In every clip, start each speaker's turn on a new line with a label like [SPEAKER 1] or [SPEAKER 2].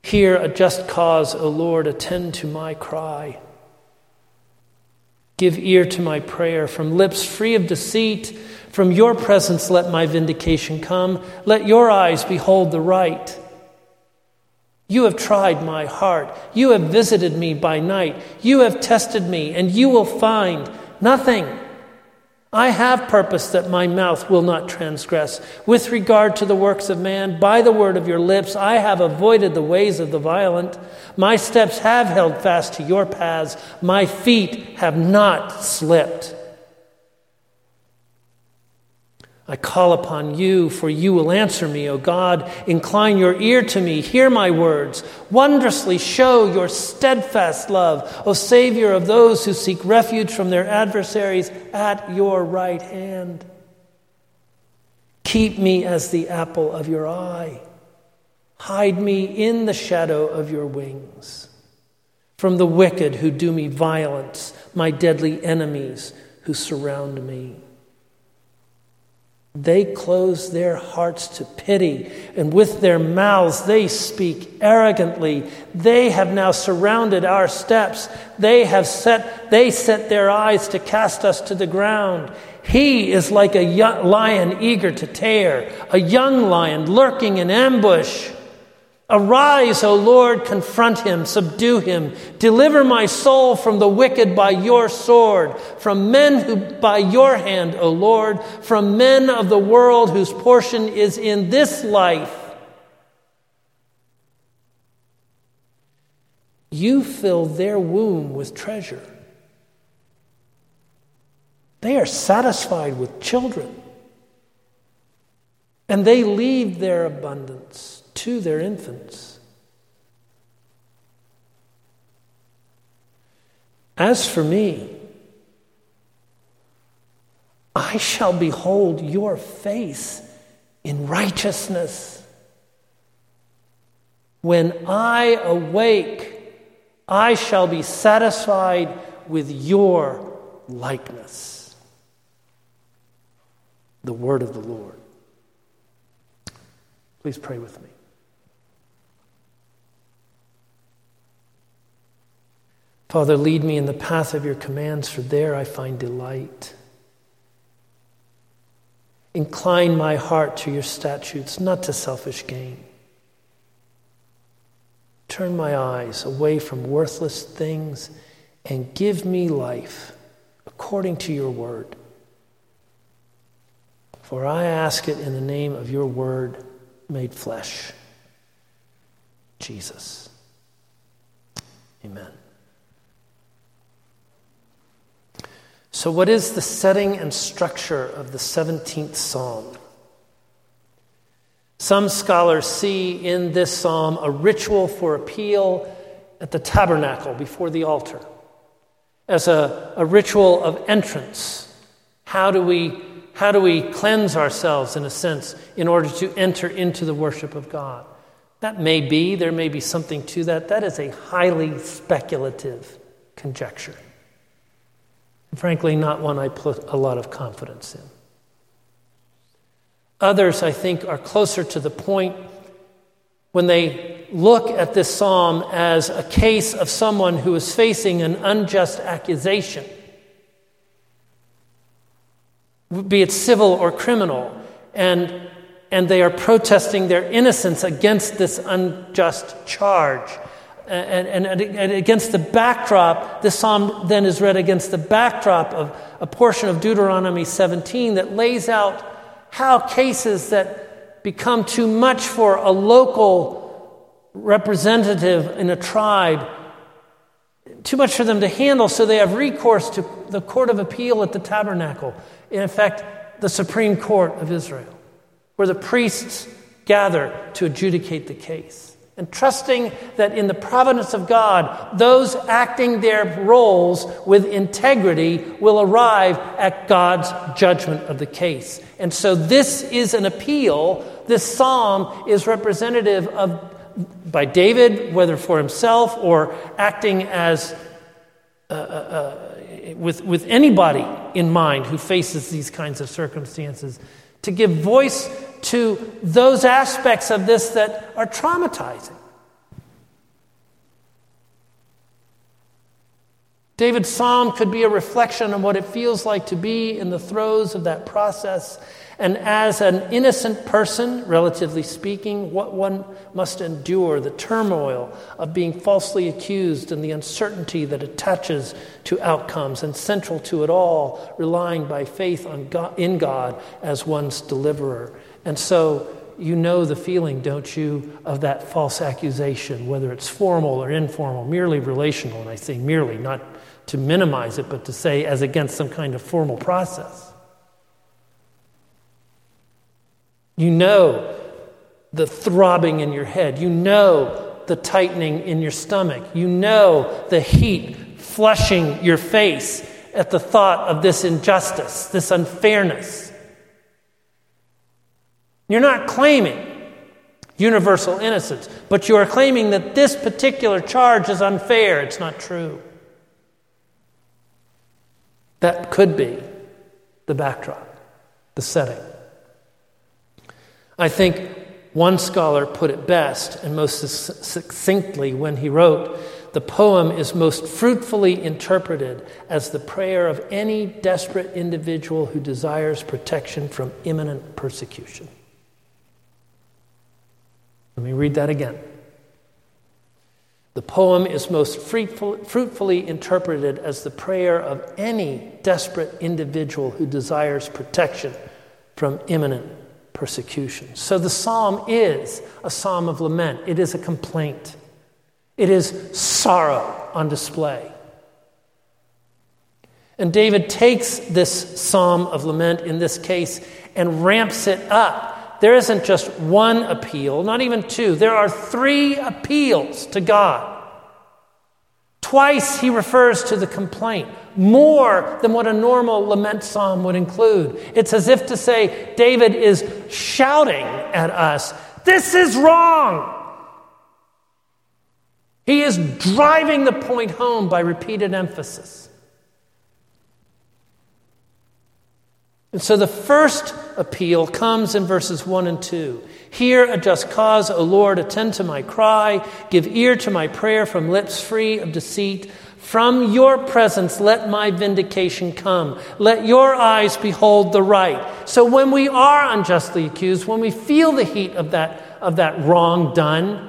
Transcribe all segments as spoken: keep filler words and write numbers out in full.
[SPEAKER 1] Hear a just cause, O Lord, attend to my cry. Give ear to my prayer from lips free of deceit. From your presence let my vindication come. Let your eyes behold the right. You have tried my heart. You have visited me by night. You have tested me, and you will find nothing. I have purposed that my mouth will not transgress. With regard to the works of man, by the word of your lips, I have avoided the ways of the violent. My steps have held fast to your paths. My feet have not slipped. I call upon you, for you will answer me, O God. Incline your ear to me. Hear my words. Wondrously show your steadfast love, O Savior of those who seek refuge from their adversaries at your right hand. Keep me as the apple of your eye. Hide me in the shadow of your wings. From the wicked who do me violence, my deadly enemies who surround me. They close their hearts to pity, and with their mouths they speak arrogantly. They have now surrounded our steps. They have set they set their eyes to cast us to the ground. He is like a young lion eager to tear, a young lion lurking in ambush. Arise, O Lord, confront him, subdue him. Deliver my soul from the wicked by your sword, from men who by your hand, O Lord, from men of the world whose portion is in this life. You fill their womb with treasure. They are satisfied with children, and they leave their abundance to their infants. As for me, I shall behold your face in righteousness. When I awake, I shall be satisfied with your likeness. The word of the Lord. Please pray with me. Father, lead me in the path of your commands, for there I find delight. Incline my heart to your statutes, not to selfish gain. Turn my eyes away from worthless things and give me life according to your word. For I ask it in the name of your word made flesh, Jesus. Amen. So what is the setting and structure of the seventeenth Psalm? Some scholars see in this psalm a ritual for appeal at the tabernacle before the altar, as a, a ritual of entrance. How do we, how do we cleanse ourselves, in a sense, in order to enter into the worship of God? That may be, there may be something to that. That is a highly speculative conjecture. Frankly, not one I put a lot of confidence in. Others, I think, are closer to the point when they look at this psalm as a case of someone who is facing an unjust accusation, be it civil or criminal, and, and they are protesting their innocence against this unjust charge. And, and, and against the backdrop, this psalm then is read against the backdrop of a portion of Deuteronomy seventeen that lays out how cases that become too much for a local representative in a tribe, too much for them to handle, so they have recourse to the court of appeal at the tabernacle. In effect, the Supreme Court of Israel, where the priests gather to adjudicate the case. And trusting that in the providence of God, those acting their roles with integrity will arrive at God's judgment of the case. And so this is an appeal. This psalm is representative of, by David, whether for himself or acting as uh, uh, with, with anybody in mind who faces these kinds of circumstances, to give voice to those aspects of this that are traumatizing. David's psalm could be a reflection on what it feels like to be in the throes of that process. And as an innocent person, relatively speaking, what one must endure, the turmoil of being falsely accused and the uncertainty that attaches to outcomes, and central to it all, relying by faith on God, in God as one's deliverer. And so you know the feeling, don't you, of that false accusation, whether it's formal or informal, merely relational. And I say merely, not to minimize it, but to say as against some kind of formal process. You know the throbbing in your head. You know the tightening in your stomach. You know the heat flushing your face at the thought of this injustice, this unfairness. You're not claiming universal innocence, but you are claiming that this particular charge is unfair. It's not true. That could be the backdrop, the setting. I think one scholar put it best and most succinctly when he wrote, "The poem is most fruitfully interpreted as the prayer of any desperate individual who desires protection from imminent persecution." Let me read that again. The poem is most fruitful, fruitfully interpreted as the prayer of any desperate individual who desires protection from imminent persecution. So the psalm is a psalm of lament. It is a complaint. It is sorrow on display. And David takes this psalm of lament in this case and ramps it up. There isn't just one appeal, not even two. There are three appeals to God. Twice he refers to the complaint, more than what a normal lament psalm would include. It's as if to say, David is shouting at us, this is wrong. He is driving the point home by repeated emphasis. And so the first appeal comes in verses one and two. Hear a just cause, O Lord, attend to my cry. Give ear to my prayer from lips free of deceit. From your presence let my vindication come. Let your eyes behold the right. So when we are unjustly accused, when we feel the heat of that, of that wrong done,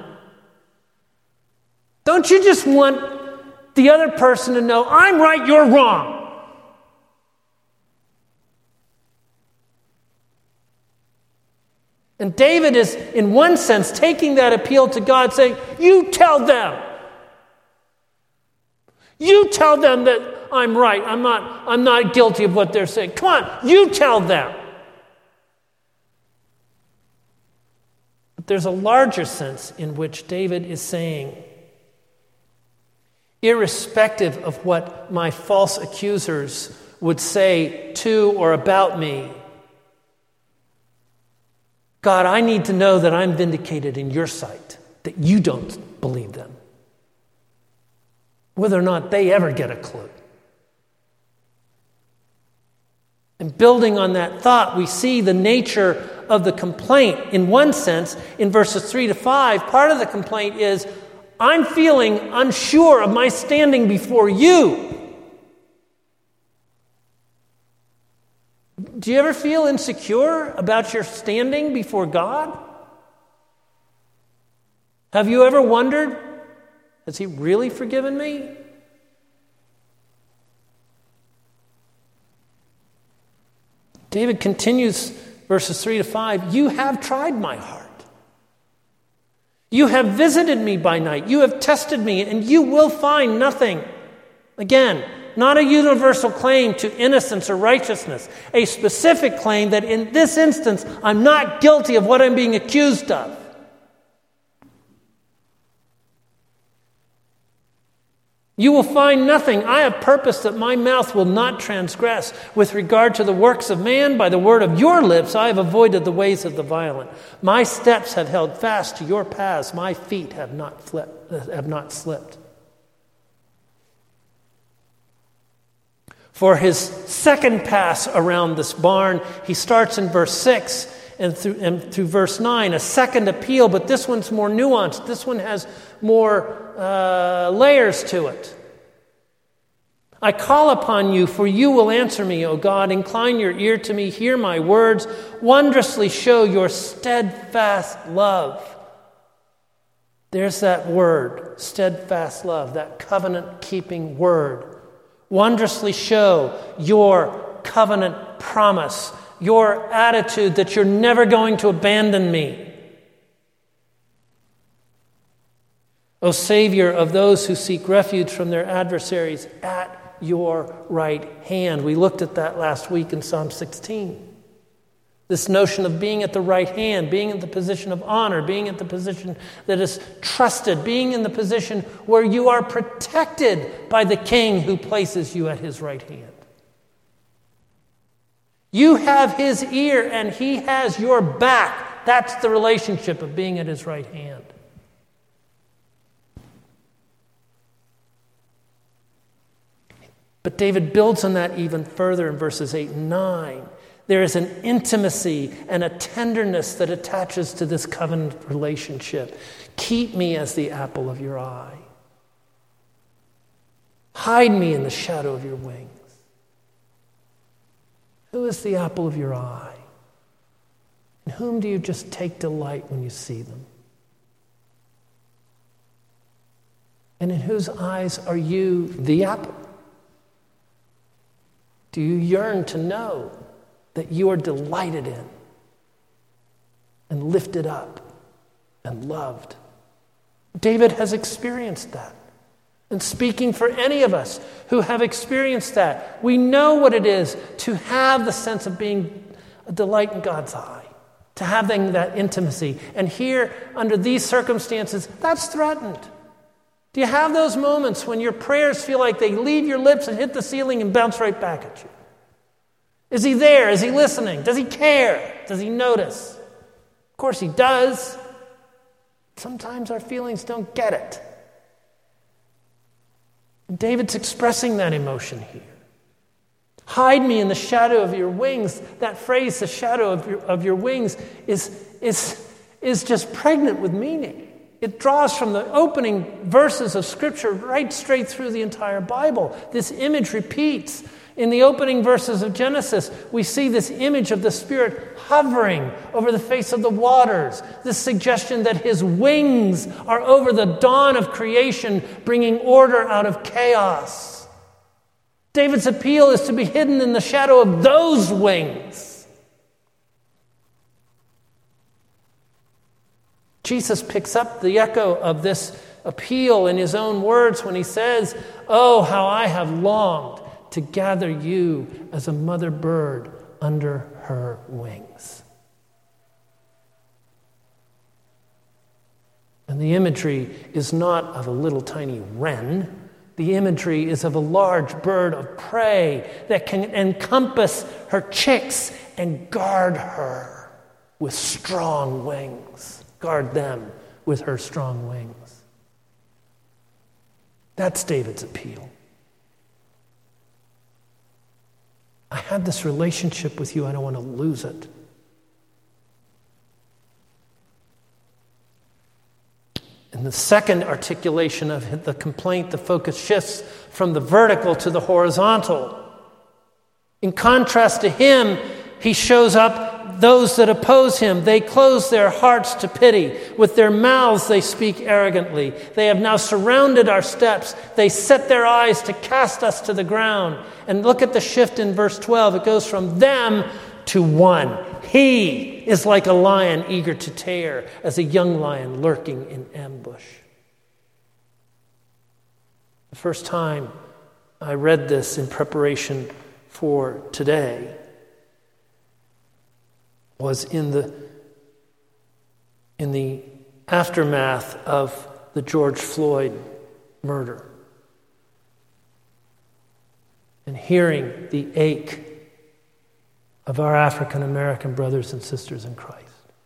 [SPEAKER 1] don't you just want the other person to know, I'm right, you're wrong? And David is, in one sense, taking that appeal to God, saying, you tell them. You tell them that I'm right. I'm not, I'm not guilty of what they're saying. Come on, you tell them. But there's a larger sense in which David is saying, irrespective of what my false accusers would say to or about me, God, I need to know that I'm vindicated in your sight, that you don't believe them, whether or not they ever get a clue. And building on that thought, we see the nature of the complaint. In one sense, in verses three to five, part of the complaint is, I'm feeling unsure of my standing before you. Do you ever feel insecure about your standing before God? Have you ever wondered, has he really forgiven me? David continues verses three to five, you have tried my heart. You have visited me by night. You have tested me, and you will find nothing. Again, not a universal claim to innocence or righteousness, a specific claim that in this instance, I'm not guilty of what I'm being accused of. You will find nothing. I have purposed that my mouth will not transgress. With regard to the works of man, by the word of your lips, I have avoided the ways of the violent. My steps have held fast to your paths. My feet have not flipped, have not slipped. For his second pass around this barn, he starts in verse six and through, and through verse nine, a second appeal, but this one's more nuanced. This one has more uh, layers to it. I call upon you, for you will answer me, O God. Incline your ear to me, hear my words. Wondrously show your steadfast love. There's that word, steadfast love, that covenant-keeping word. Wondrously show your covenant promise, your attitude that you're never going to abandon me. O Savior of those who seek refuge from their adversaries, at your right hand. We looked at that last week in Psalm sixteen. This notion of being at the right hand, being in the position of honor, being at the position that is trusted, being in the position where you are protected by the King who places you at his right hand. You have his ear and he has your back. That's the relationship of being at his right hand. But David builds on that even further in verses eight and nine. There is an intimacy and a tenderness that attaches to this covenant relationship. Keep me as the apple of your eye. Hide me in the shadow of your wings. Who is the apple of your eye? In whom do you just take delight when you see them? And in whose eyes are you the apple? Do you yearn to know that you are delighted in and lifted up and loved? David has experienced that. And speaking for any of us who have experienced that, we know what it is to have the sense of being a delight in God's eye, to having that intimacy. And here, under these circumstances, that's threatened. Do you have those moments when your prayers feel like they leave your lips and hit the ceiling and bounce right back at you? Is he there? Is he listening? Does he care? Does he notice? Of course he does. Sometimes our feelings don't get it. And David's expressing that emotion here. Hide me in the shadow of your wings. That phrase, the shadow of your, of your wings, is, is, is just pregnant with meaning. It draws from the opening verses of Scripture right straight through the entire Bible. This image repeats. In the opening verses of Genesis, we see this image of the Spirit hovering over the face of the waters. This suggestion that his wings are over the dawn of creation, bringing order out of chaos. David's appeal is to be hidden in the shadow of those wings. Jesus picks up the echo of this appeal in his own words when he says, "Oh, how I have longed to gather you as a mother bird under her wings." And the imagery is not of a little tiny wren. The imagery is of a large bird of prey that can encompass her chicks and guard her with strong wings. Guard them with her strong wings. That's David's appeal. I had this relationship with you. I don't want to lose it. In the second articulation of the complaint, the focus shifts from the vertical to the horizontal. In contrast to him, he shows up those that oppose him. They close their hearts to pity. With their mouths they speak arrogantly. They have now surrounded our steps. They set their eyes to cast us to the ground. And look at the shift in verse twelve. It goes from them to one. He is like a lion eager to tear, as a young lion lurking in ambush. The first time I read this in preparation for today was in the in the aftermath of the George Floyd murder. And hearing the ache of our African American brothers and sisters in Christ.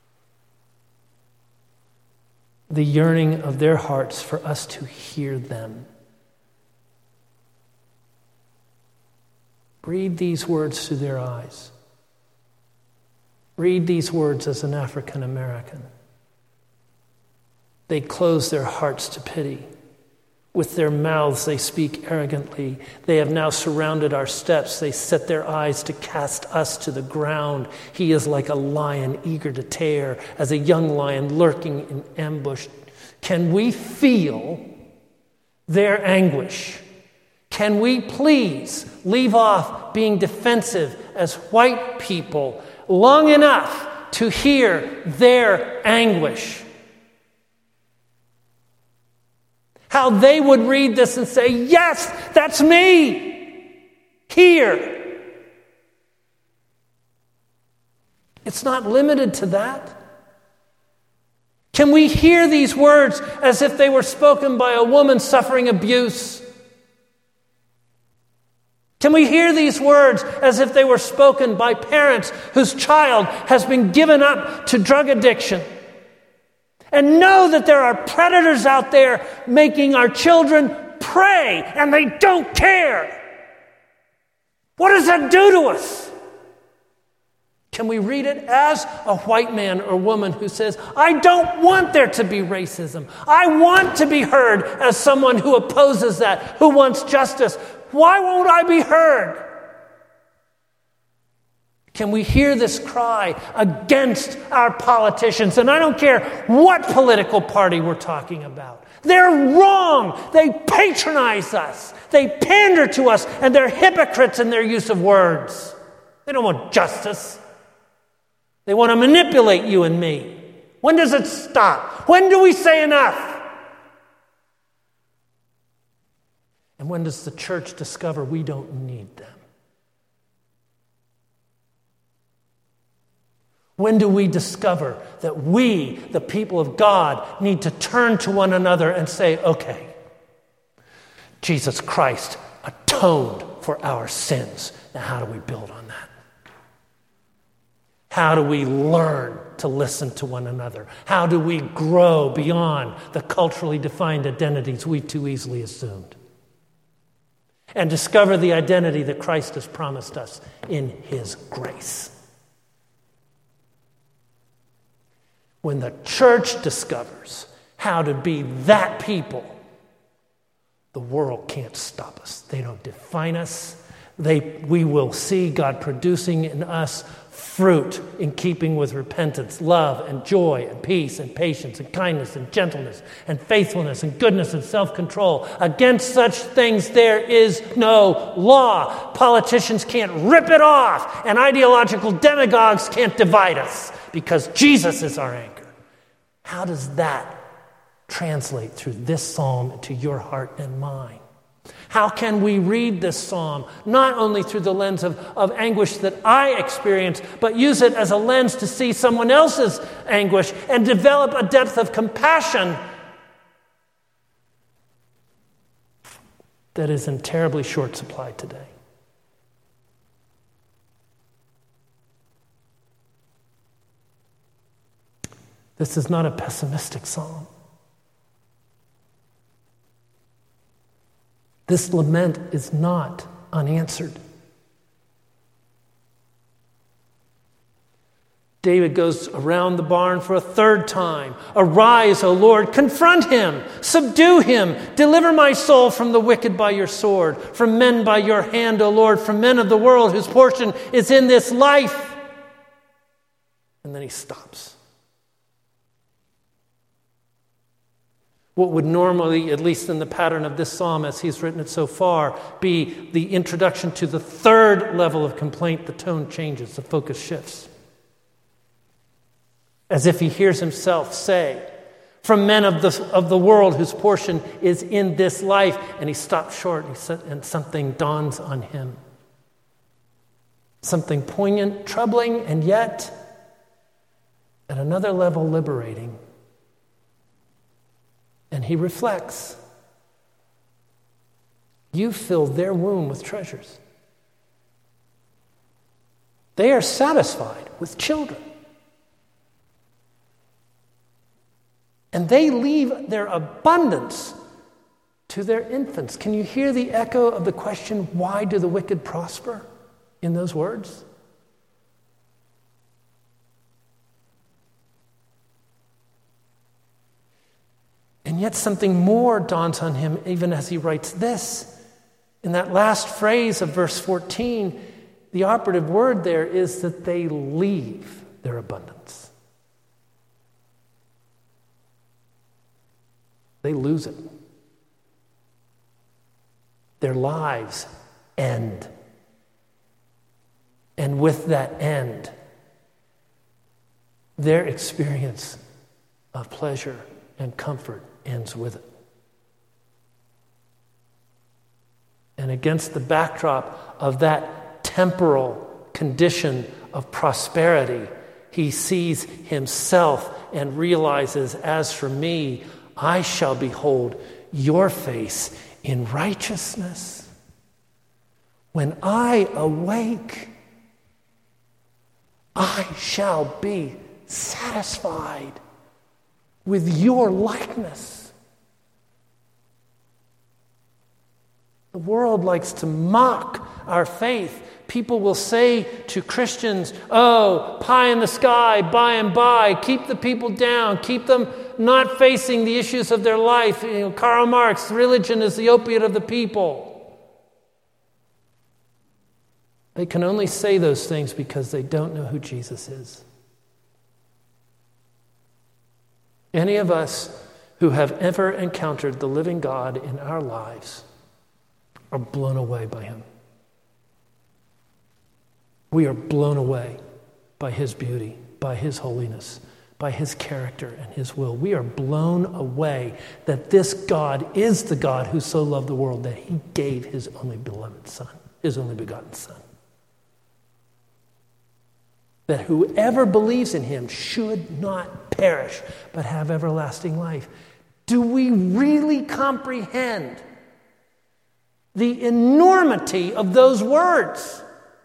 [SPEAKER 1] The yearning of their hearts for us to hear them. Read these words through their eyes. Read these words as an African American. They close their hearts to pity. With their mouths they speak arrogantly. They have now surrounded our steps. They set their eyes to cast us to the ground. He is like a lion eager to tear, as a young lion lurking in ambush. Can we feel their anguish? Can we please leave off being defensive as white people long enough to hear their anguish? How they would read this and say, yes, that's me here. It's not limited to that. Can we hear these words as if they were spoken by a woman suffering abuse? Can we hear these words as if they were spoken by parents whose child has been given up to drug addiction? And know that there are predators out there making our children pray, and they don't care. What does that do to us? Can we read it as a white man or woman who says, I don't want there to be racism. I want to be heard as someone who opposes that, who wants justice. Why won't I be heard? Can we hear this cry against our politicians? And I don't care what political party we're talking about. They're wrong. They patronize us. They pander to us, and they're hypocrites in their use of words. They don't want justice. They want to manipulate you and me. When does it stop? When do we say enough? And when does the church discover we don't need them? When do we discover that we, the people of God, need to turn to one another and say, okay, Jesus Christ atoned for our sins. Now, how do we build on that? How do we learn to listen to one another? How do we grow beyond the culturally defined identities we too easily assumed? And discover the identity that Christ has promised us in His grace. When the church discovers how to be that people, the world can't stop us. They don't define us. They, we will see God producing in us fruit in keeping with repentance, love and joy and peace and patience and kindness and gentleness and faithfulness and goodness and self-control. Against such things there is no law. Politicians can't rip it off, and ideological demagogues can't divide us, because Jesus is our anchor. How does that translate through this psalm to your heart and mind? How can we read this psalm not only through the lens of, of anguish that I experience, but use it as a lens to see someone else's anguish and develop a depth of compassion that is in terribly short supply today? This is not a pessimistic psalm. This lament is not unanswered. David goes around the barn for a third time. Arise, O Lord, confront him, subdue him, deliver my soul from the wicked by your sword, from men by your hand, O Lord, from men of the world whose portion is in this life. And then he stops. What would normally, at least in the pattern of this psalm as he's written it so far, be the introduction to the third level of complaint, the tone changes, the focus shifts. As if he hears himself say, from men of the, of the world whose portion is in this life, and he stops short he said, and something dawns on him. Something poignant, troubling, and yet at another level liberating. And he reflects, you filled their womb with treasures. They are satisfied with children. And they leave their abundance to their infants. Can you hear the echo of the question, why do the wicked prosper, in those words? And yet something more dawns on him even as he writes this. In that last phrase of verse fourteen, the operative word there is that they leave their abundance. They lose it. Their lives end. And with that end, their experience of pleasure and comfort ends with it. And against the backdrop of that temporal condition of prosperity, he sees himself and realizes, as for me, I shall behold your face in righteousness. When I awake, I shall be satisfied with your likeness. The world likes to mock our faith. People will say to Christians, oh, pie in the sky, by and by, keep the people down, keep them not facing the issues of their life. You know, Karl Marx, religion is the opiate of the people. They can only say those things because they don't know who Jesus is. Any of us who have ever encountered the living God in our lives are blown away by him. We are blown away by his beauty, by his holiness, by his character and his will. We are blown away that this God is the God who so loved the world that he gave his only beloved Son, his only begotten Son. That whoever believes in him should not perish, but have everlasting life. Do we really comprehend the enormity of those words?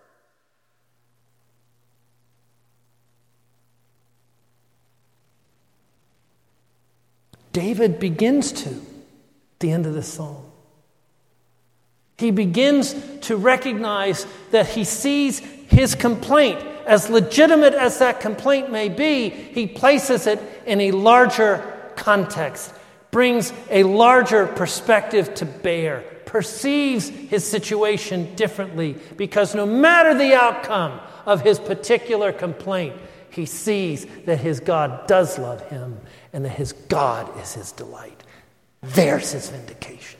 [SPEAKER 1] David begins to at the end of this psalm. He begins to recognize that he sees his complaint, as legitimate as that complaint may be, he places it in a larger context, brings a larger perspective to bear, perceives his situation differently, because no matter the outcome of his particular complaint, he sees that his God does love him and that his God is his delight. There's his vindication.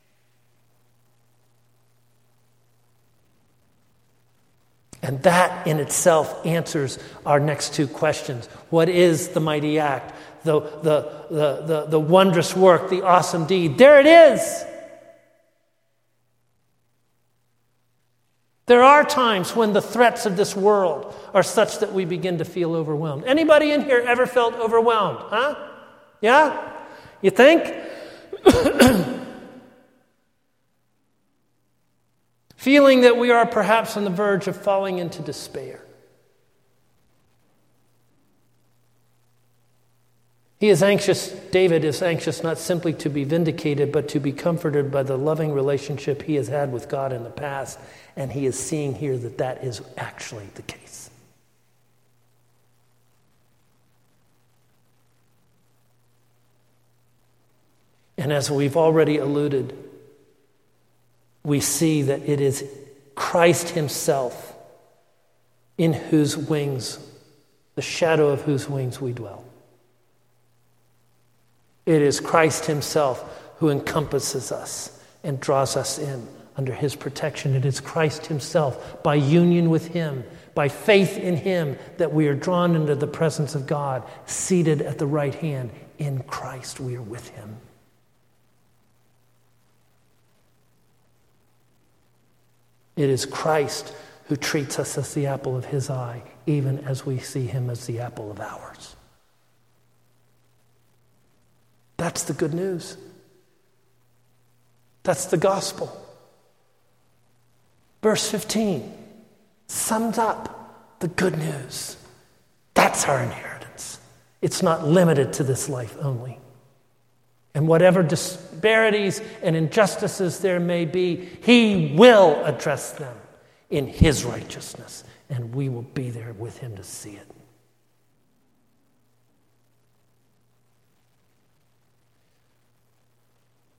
[SPEAKER 1] And that in itself answers our next two questions. What is the mighty act? The, the, the, the, the wondrous work, the awesome deed. There it is. There are times when the threats of this world are such that we begin to feel overwhelmed. Anybody in here ever felt overwhelmed? Huh? Yeah? You think? Feeling that we are perhaps on the verge of falling into despair. He is anxious, David is anxious not simply to be vindicated, but to be comforted by the loving relationship he has had with God in the past. And he is seeing here that that is actually the case. And as we've already alluded, we see that it is Christ himself in whose wings, the shadow of whose wings we dwell. It is Christ himself who encompasses us and draws us in under his protection. It is Christ himself, by union with him, by faith in him, that we are drawn into the presence of God, seated at the right hand. In Christ we are with him. It is Christ who treats us as the apple of his eye, even as we see him as the apple of ours. That's the good news. That's the gospel. Verse fifteen sums up the good news. That's our inheritance. It's not limited to this life only. And whatever disparities and injustices there may be, he will address them in his righteousness, and we will be there with him to see it.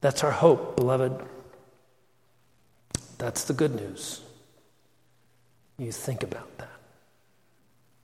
[SPEAKER 1] That's our hope, beloved. That's the good news. You think about that.